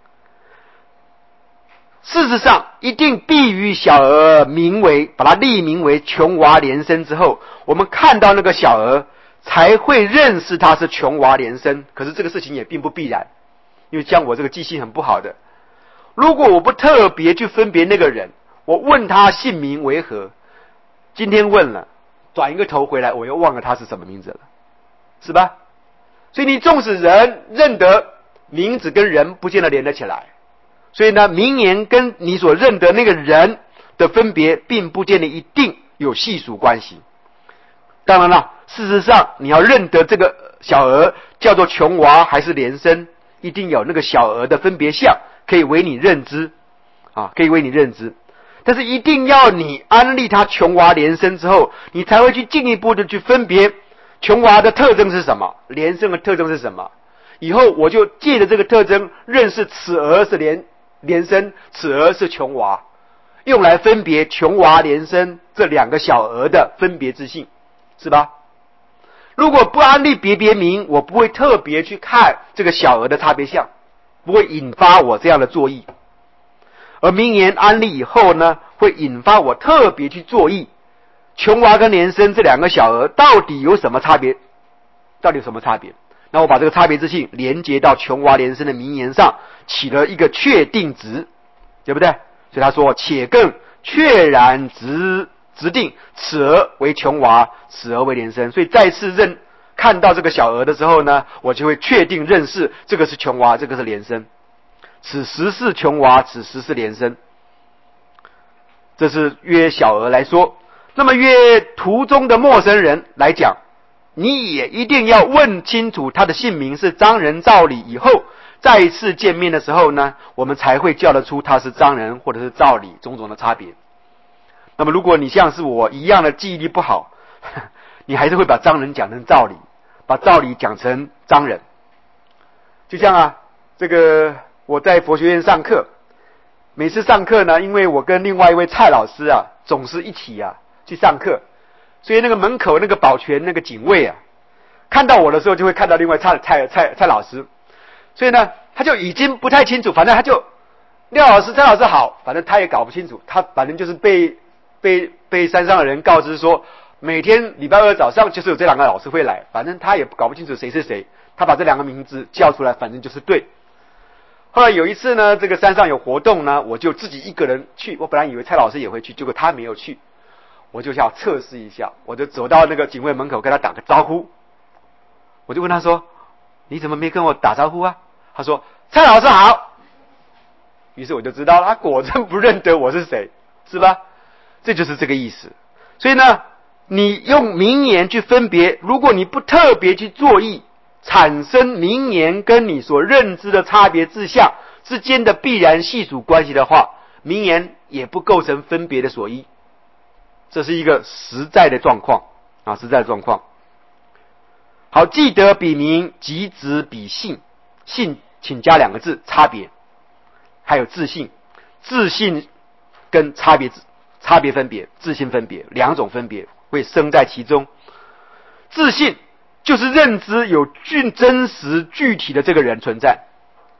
事实上，一定必于小儿名为，把它立名为穷娃连生之后，我们看到那个小儿才会认识他是穷娃连生。可是这个事情也并不必然，因为像我这个记性很不好的，如果我不特别去分别那个人，我问他姓名为何，今天问了，转一个头回来，我又忘了他是什么名字了，是吧？所以你纵使人认得名字跟人不见得连得起来，所以呢，名言跟你所认得那个人的分别，并不见得一定有系数关系。当然了，事实上你要认得这个小儿叫做穷娃还是连生，一定有那个小儿的分别相可以为你认知啊，可以为你认知。但是一定要你安立他穷娃连生之后，你才会去进一步的去分别穷娃的特征是什么，连生的特征是什么。以后我就借着这个特征认识此儿是连连生，此儿是穷娃，用来分别穷娃连生这两个小儿的分别之性，是吧？如果不安立别别名，我不会特别去看这个小儿的差别相，不会引发我这样的作意。而名言安立以后呢，会引发我特别去作意，穷娃跟连生这两个小儿到底有什么差别？到底有什么差别？那我把这个差别之性连接到穷娃连生的名言上，起了一个确定值，对不对？所以他说，且更确然直直定此儿为穷娃，此儿为连生。所以再次认看到这个小儿的时候呢，我就会确定认识这个是穷娃，这个是连生。此时是穷娃，此时是连生。这是约小儿来说。那么约途中的陌生人来讲，你也一定要问清楚他的姓名是彰人造理以后，再一次见面的时候呢，我们才会叫得出他是彰人或者是造理种种的差别。那么如果你像是我一样的记忆力不好，你还是会把彰人讲成造理，把造理讲成彰人。就像啊，这个我在佛学院上课，每次上课呢，因为我跟另外一位蔡老师啊，总是一起啊去上课，所以那个门口那个保全那个警卫啊，看到我的时候就会看到另外蔡蔡蔡蔡老师，所以呢，他就已经不太清楚，反正他就廖老师、蔡老师好，反正他也搞不清楚，他反正就是被被被山上的人告知说，每天礼拜二早上就是有这两个老师会来，反正他也搞不清楚谁是谁，他把这两个名字叫出来，反正就是对。后来有一次呢，这个山上有活动呢，我就自己一个人去。我本来以为蔡老师也会去，结果他没有去，我就想测试一下，我就走到那个警卫门口跟他打个招呼。我就问他说：“你怎么没跟我打招呼啊？”他说：“蔡老师好。”于是我就知道了，他果真不认得我是谁，是吧？这就是这个意思。所以呢，你用名言去分别，如果你不特别去作意，产生名言跟你所认知的差别志向之间的必然系数关系的话，名言也不构成分别的所依。这是一个实在的状况啊，实在的状况。好，记得笔名，即指笔姓，姓请加两个字，差别，还有自信，自信跟差别差别分别，自信分别两种分别会生在其中。自信就是认知有具真实具体的这个人存在，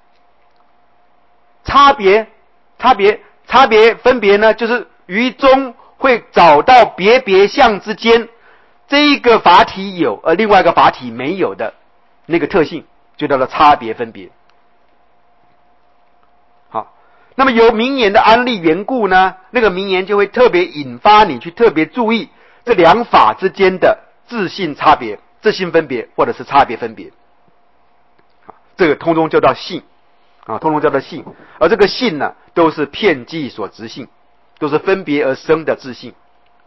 差别差别差别分别呢，就是于中会找到别别相之间这一个法体有而另外一个法体没有的那个特性，就叫做差别分别。 那么由名言的安立缘故呢，那个名言就会特别引发你去特别注意这两法之间的自性差别、自性分别或者是差别分别。这个通通叫做性啊，通通叫做性。而这个性呢，都是遍计所执性，都是分别而生的自性。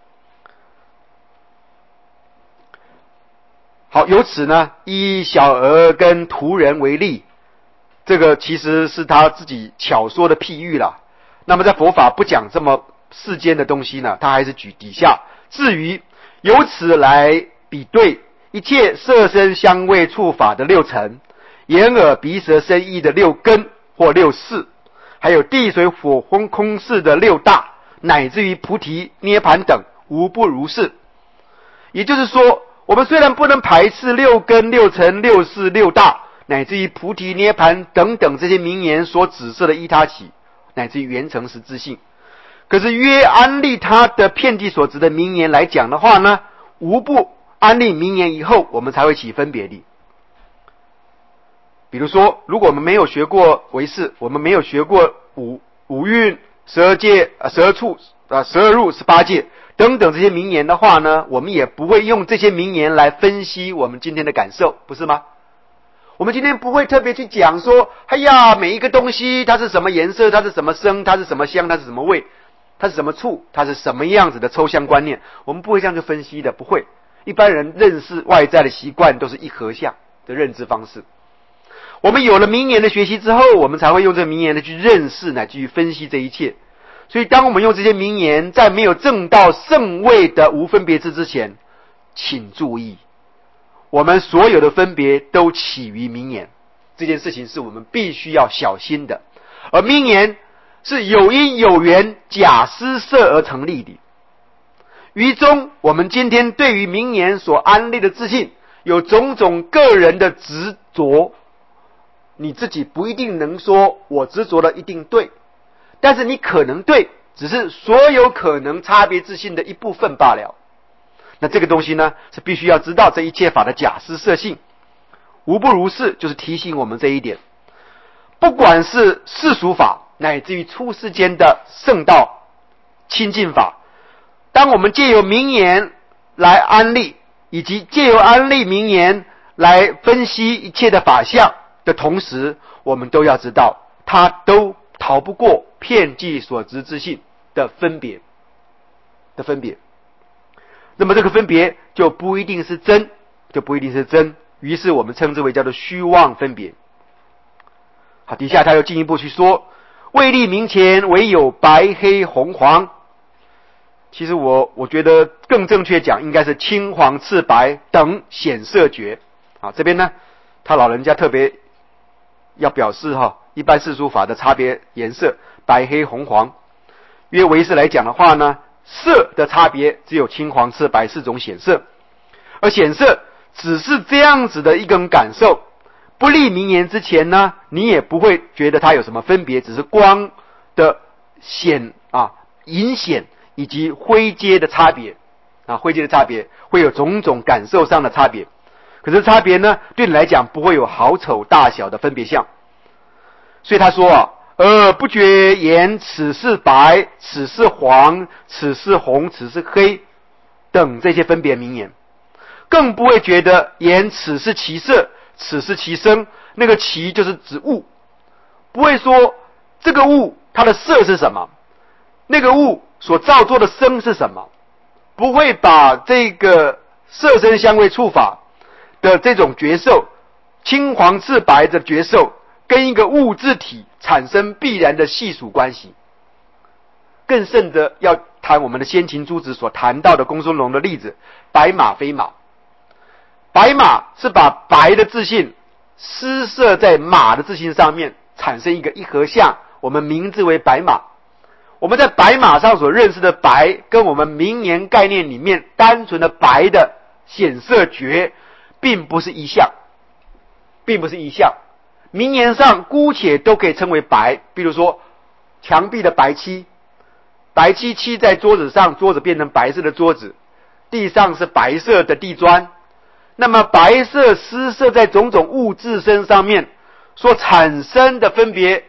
好，由此呢，以小儿跟屠人为例，这个其实是他自己巧说的譬喻啦。那么在佛法不讲这么世间的东西呢，他还是举底下。至于由此来比对一切色身香味触法的六层，眼耳鼻舌身意的六根或六识，还有地水火风空识的六大，乃至于菩提涅盘等，无不如是。也就是说，我们虽然不能排斥六根、六尘、六识、六大，乃至于菩提涅盘等等这些名言所指涉的依他起，乃至于圆成实之性，可是约安立他的遍计所执的名言来讲的话呢，无不安立名言以后，我们才会起分别力。比如说，如果我们没有学过唯识，我们没有学过五五蕴、十二界、十二处、啊十二入、十八界等等这些名言的话呢，我们也不会用这些名言来分析我们今天的感受，不是吗？我们今天不会特别去讲说，哎呀，每一个东西它是什么颜色，它是什么声，它是什么香，它是什么味，它是什么触，它是什么样子的抽象观念，我们不会这样去分析的，不会。一般人认识外在的习惯都是一合相的认知方式。我们有了名言的学习之后，我们才会用这个名言的去认识乃至于分析这一切。所以当我们用这些名言在没有证到圣位的无分别智之前，请注意，我们所有的分别都起于名言，这件事情是我们必须要小心的。而名言是有因有缘假施设而成立的。于中我们今天对于名言所安立的自信有种种个人的执着，你自己不一定能说我执着的一定对，但是你可能对，只是所有可能差别自信的一部分罢了。那这个东西呢，是必须要知道这一切法的假施设性，无不如是，就是提醒我们这一点。不管是世俗法，乃至于出世间的圣道清净法，当我们借由名言来安立，以及借由安立名言来分析一切的法相的同时，我们都要知道，它都逃不过遍计所执之性的分别的分别。那么这个分别就不一定是真，就不一定是真，于是我们称之为叫做虚妄分别。好，底下他又进一步去说，未立名前唯有白黑红黄。其实我我觉得更正确讲应该是青黄赤白等显色觉。啊，这边呢他老人家特别要表示哈，一般世俗法的差别颜色白黑红黄。约唯识来讲的话呢，色的差别只有青黄赤白四种显色，而显色只是这样子的一种感受。不立名言之前呢，你也不会觉得它有什么分别，只是光的显啊隐显以及灰阶的差别啊，灰阶的差别会有种种感受上的差别。可是差别呢，对你来讲不会有好丑大小的分别相。所以他说啊，呃，不觉言此是白，此是黄，此是红，此是黑等这些分别名言，更不会觉得言此是其色，此是其声，那个其就是指物，不会说这个物它的色是什么，那个物所造作的声是什么，不会把这个色声香味触法的这种觉受，青黄赤白的觉受跟一个物质体产生必然的系属关系。更甚的要谈我们的先秦诸子所谈到的公孙龙的例子，白马非马。白马是把白的自性施设在马的自性上面，产生一个一合相，我们名字为白马。我们在白马上所认识的白，跟我们名言概念里面单纯的白的显色觉并不是一项，并不是一项。名言上姑且都可以称为白，比如说墙壁的白漆，白漆漆在桌子上，桌子变成白色的桌子，地上是白色的地砖。那么白色施设在种种物质身上面所产生的分别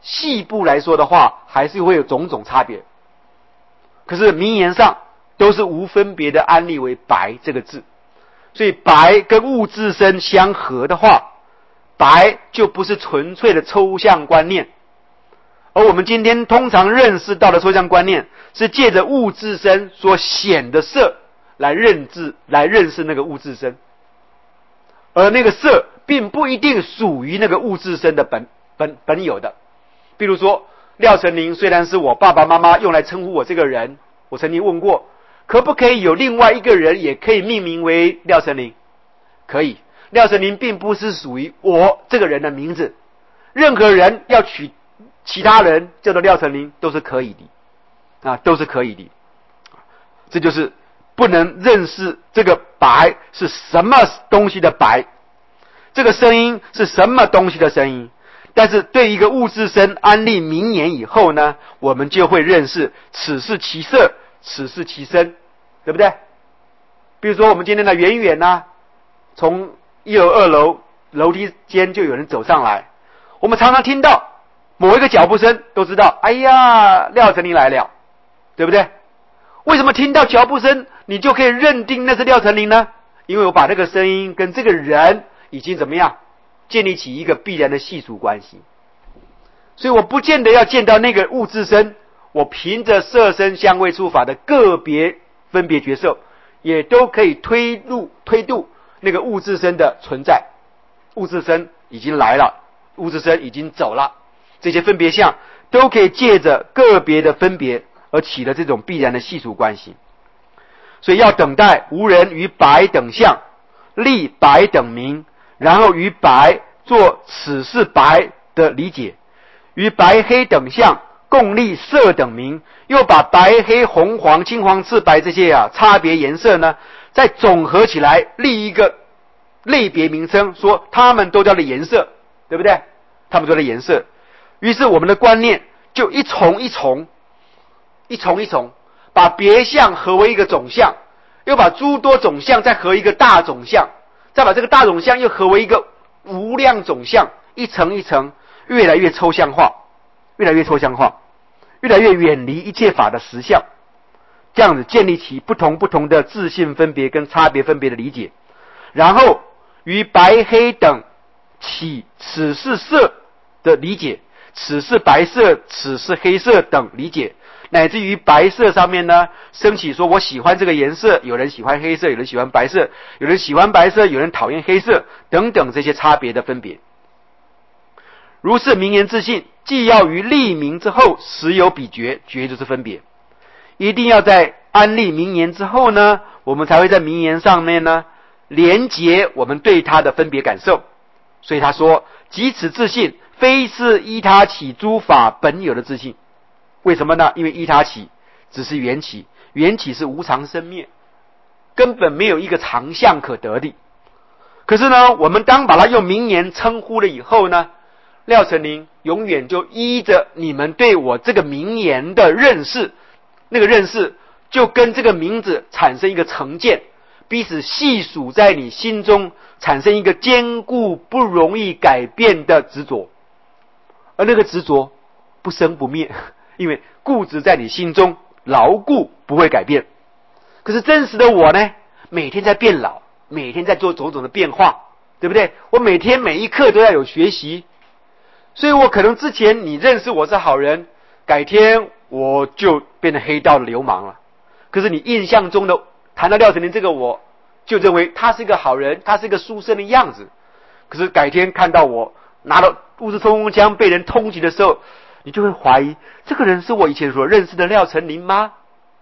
细部来说的话，还是会有种种差别。可是名言上都是无分别的安立为白这个字，所以白跟物自身相合的话，白就不是纯粹的抽象观念，而我们今天通常认识到的抽象观念，是借着物自身所显的色来认知、来认识那个物自身，而那个色并不一定属于那个物自身的本本本有的。比如说，廖成林虽然是我爸爸妈妈用来称呼我这个人，我曾经问过，可不可以有另外一个人也可以命名为廖成林？可以。廖成林并不是属于我这个人的名字，任何人要取其他人叫做廖成林都是可以的，啊，都是可以的。这就是不能认识这个白是什么东西的白，这个声音是什么东西的声音。但是对一个物自身安立名言以后呢，我们就会认识此是其色，此是其声，对不对？比如说我们今天的远远啊，从一楼二楼楼梯间就有人走上来，我们常常听到某一个脚步声，都知道，哎呀，廖成林来了，对不对？为什么听到脚步声你就可以认定那是廖成林呢？因为我把这个声音跟这个人已经怎么样建立起一个必然的系数关系，所以我不见得要见到那个物自身，我凭着色声香味触法的个别分别觉受，也都可以推入推度那个物自身的存在。物自身已经来了，物自身已经走了，这些分别相都可以借着个别的分别而起了这种必然的系数关系。所以要等待无人于白等相立白等名，然后于白做此是白的理解，于白黑等相共立色等名，又把白黑红黄青黄赤白这些啊差别颜色呢，再总合起来立一个类别名称，说它们都叫做颜色，对不对？它们都叫做颜色。于是我们的观念就一重一重一重一重把别相合为一个总相，又把诸多总相再合一个大总相，再把这个大总相又合为一个无量总相，一层一层越来越抽象化，越来越抽象化，越来越远离一切法的实相，这样子建立起不同不同的自性分别跟差别分别的理解，然后于白黑等起此是色的理解，此是白色，此是黑色等理解，乃至于白色上面呢升起说我喜欢这个颜色，有人喜欢黑色，有人喜欢白色，有人喜欢白色，有人讨厌黑色等等这些差别的分别。如是名言自性，既要于立名之后实有比觉，觉就是分别，一定要在安立名言之后呢，我们才会在名言上面呢连结我们对它的分别感受。所以他说即此自性非是依他起诸法本有的自性。为什么呢？因为依他起只是缘起，缘起是无常生灭，根本没有一个常相可得的。可是呢，我们当把它用名言称呼了以后呢，廖成林永远就依着你们对我这个名言的认识，那个认识就跟这个名字产生一个成见，彼此系数在你心中产生一个坚固不容易改变的执着，而那个执着不生不灭，因为固执在你心中牢固不会改变。可是真实的我呢，每天在变老，每天在做种种的变化，对不对？我每天每一刻都要有学习，所以我可能之前你认识我是好人，改天我就变成黑道的流氓了。可是你印象中的谈到廖成林这个我，就认为他是一个好人，他是一个书生的样子。可是改天看到我拿到物质冲锋枪被人通缉的时候，你就会怀疑这个人是我以前所认识的廖成林吗？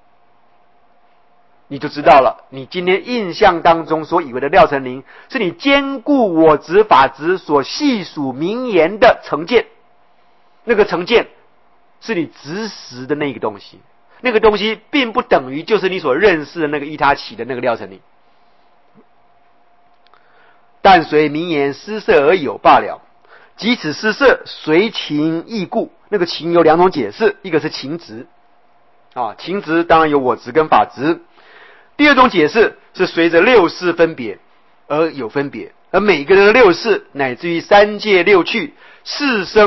你就知道了，你今天印象当中所以为的廖成林，是你兼顾我执法执所细数名言的成见，那个成见是你执实的那个东西，那个东西并不等于就是你所认识的那个依他起的那个廖成林。但随名言失色而有罢了，即此失色随情异故。那个情有两种解释，一个是情执啊，情执当然有我执跟法执。第二种解释是随着六识分别而有分别，而每个人的六识乃至于三界六趣四生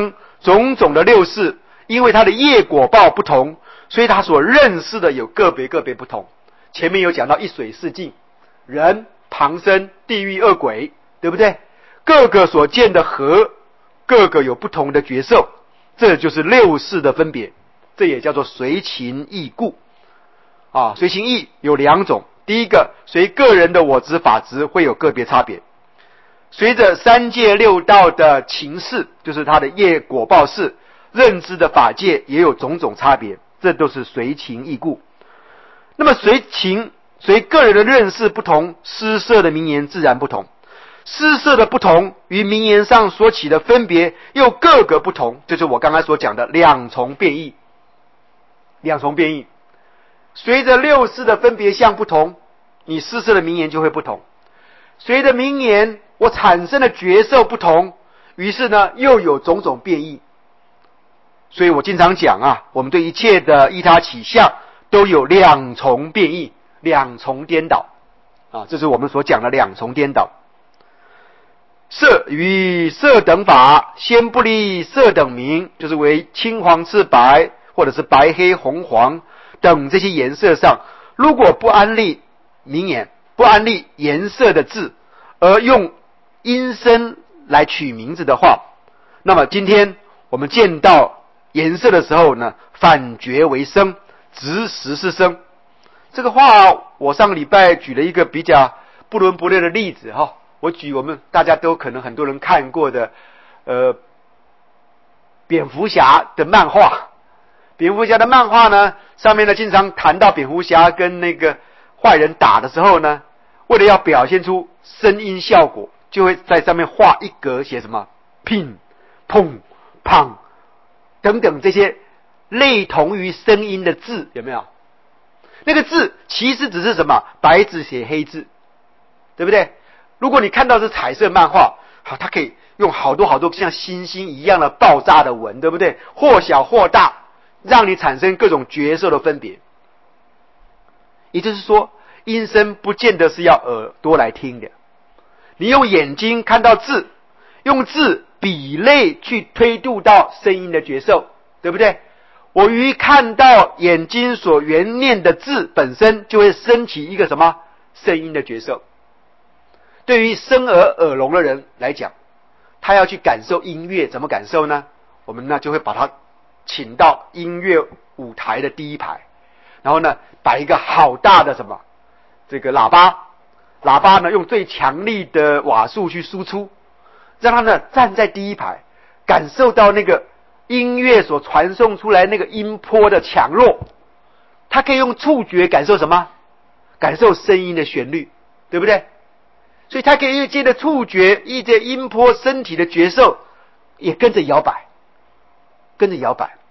种种的六识，因为它的业果报不同，所以它所认识的有个别个别不同。前面有讲到一水四境，人、旁生、地狱、恶鬼，对不对？各个所见的河，各个有不同的觉受，这就是六识的分别，这也叫做随情意故啊。随情意有两种，第一个随个人的我执法执会有个别差别，随着三界六道的情事，就是他的业果报事，认知的法界也有种种差别，这都是随情意故。那么随情随个人的认识不同，施设的名言自然不同，施设的不同与名言上所起的分别又各个不同，这就是我刚才所讲的两重变异。两重变异，随着六识的分别相不同，你施设的名言就会不同。随着名言我产生的觉受不同，于是呢又有种种变异。所以我经常讲啊，我们对一切的依他起相都有两重变异，两重颠倒啊，这是我们所讲的两重颠倒。色与色等法，先不立色等名，就是为青黄赤白或者是白黑红黄等这些颜色上，如果不安立名言，不安立颜色的字，而用音声来取名字的话，那么今天我们见到颜色的时候呢，反觉为声，执实是声。这个话我上个礼拜举了一个比较不伦不类的例子哈，我举我们大家都可能很多人看过的呃蝙蝠侠的漫画。蝙蝠侠的漫画呢，上面呢经常谈到蝙蝠侠跟那个坏人打的时候呢，为了要表现出声音效果，就会在上面画一格写什么拼、砰、砰等等这些类同于声音的字，有没有？那个字其实只是什么？白纸写黑字，对不对？如果你看到是彩色漫画，好，它可以用好多好多像星星一样的爆炸的纹，对不对？或小或大，让你产生各种角色的分别。也就是说，音声不见得是要耳朵来听的，你用眼睛看到字，用字比类去推度到声音的角色，对不对？我于看到眼睛所原念的字本身，就会升起一个什么声音的角色。对于生而耳聋的人来讲，他要去感受音乐，怎么感受呢？我们呢就会把他请到音乐舞台的第一排，然后呢摆一个好大的什么这个喇叭，喇叭呢用最强力的瓦数去输出，让他呢站在第一排，感受到那个音乐所传送出来那个音波的强弱。他可以用触觉感受什么？感受声音的旋律，对不对？所以他可以借着触觉，一借音波，身体的觉受也跟着摇摆，跟着摇摆。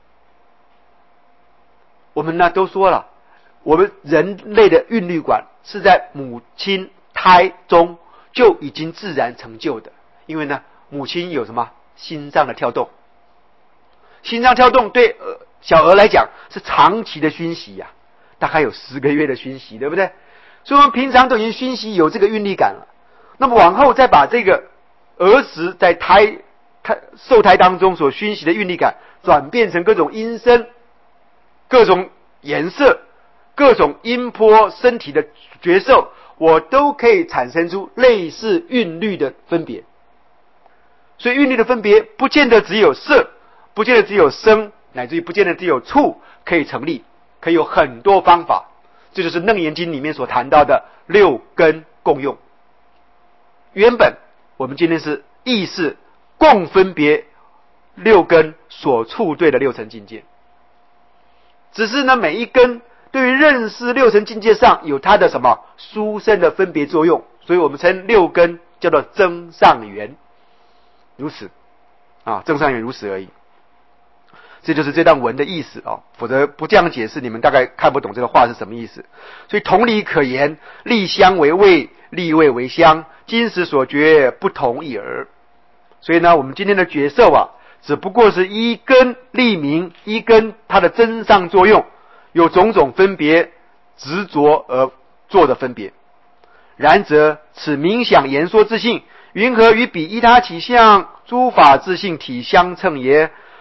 我们呢都说了，我们人类的韵律管是在母亲胎中就已经自然成就的，因为呢母亲有什么心脏的跳动，心脏跳动对、呃、小儿来讲是长期的熏习呀、啊，大概有十个月的熏习，对不对？所以我们平常都已经熏习有这个韵律感了，那么往后再把这个儿时在胎胎受胎当中所熏习的韵律感转变成各种音声、各种颜色、各种音波、身体的觉受，我都可以产生出类似韵律的分别。所以韵律的分别不见得只有色，不见得只有声，乃至于不见得只有触可以成立，可以有很多方法。这就是楞严经里面所谈到的六根共用。原本我们今天是意识共分别六根所处对的六层境界，只是呢每一根对于认识六层境界上有它的什么殊胜的分别作用，所以我们称六根叫做增上缘，如此啊，增上缘如此而已。这就是这段文的意思啊、哦，否则不这样解释，你们大概看不懂这个话是什么意思。所以同理可言，立香为味，立味为香，今时所觉不同一耳。所以呢，我们今天的觉受啊，只不过是一根立名，一根它的增上作用，有种种分别执着而做的分别。然则此冥想言说之性，云何与彼依他起相诸法之性体相称也？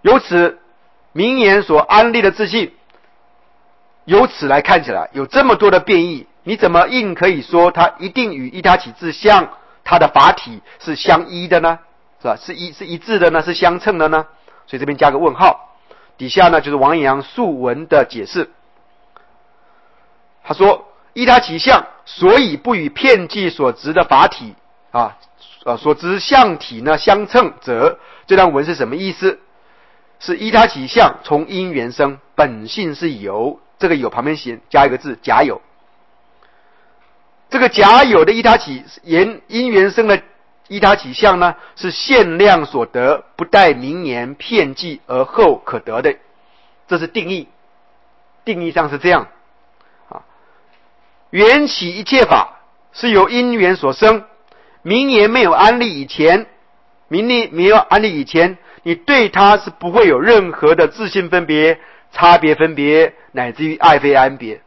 由此名言所安立的自性，由此来看起来有这么多的变异，你怎么硬可以说它一定与依他起自相它的法体是相依的呢？是吧？是一是一致的呢？是相称的呢？所以这边加个问号。底下呢就是王阳素文的解释。他说：依他起相，所以不与遍计所执的法体啊，呃所执相体呢相称者，这段文是什么意思？是依他起相从因缘生，本性是有，这个有旁边写加一个字假有。这个假有的依他起因因缘生的依他起相呢，是限量所得，不待名言遍计而后可得的，这是定义。定义上是这样啊，缘起一切法是由因缘所生，名言没有安立以前，名言没有安立以前，你对它是不会有任何的自性分别、差别分别，乃至于爱非安别。